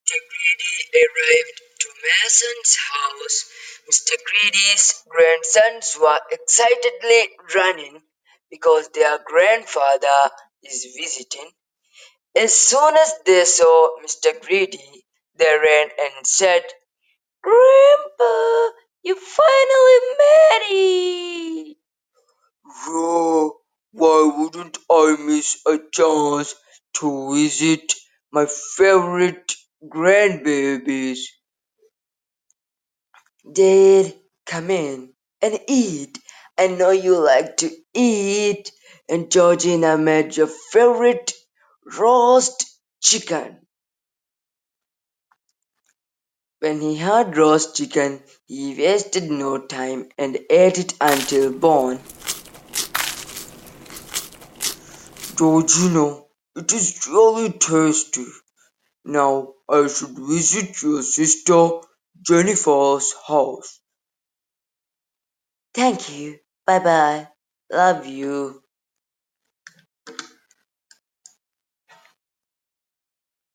Greedy arrived to Mason's house. Mr. Greedy's grandsons were excitedly running because their grandfather is visiting. As soon as they saw Mr. Greedy, they ran and said, "Grandpa, you finally made it!" "Raw, why wouldn't I miss a chance to visit my favorite grandbabies?" "Dad, come in and eat. I know you like to eat." And Georgina made your favorite roast chicken. When he had roast chicken, he wasted no time and ate it until bone. "Georgina, it is really tasty. Now I should visit your sister Jennifer's house." "Thank you. Bye bye. Love you."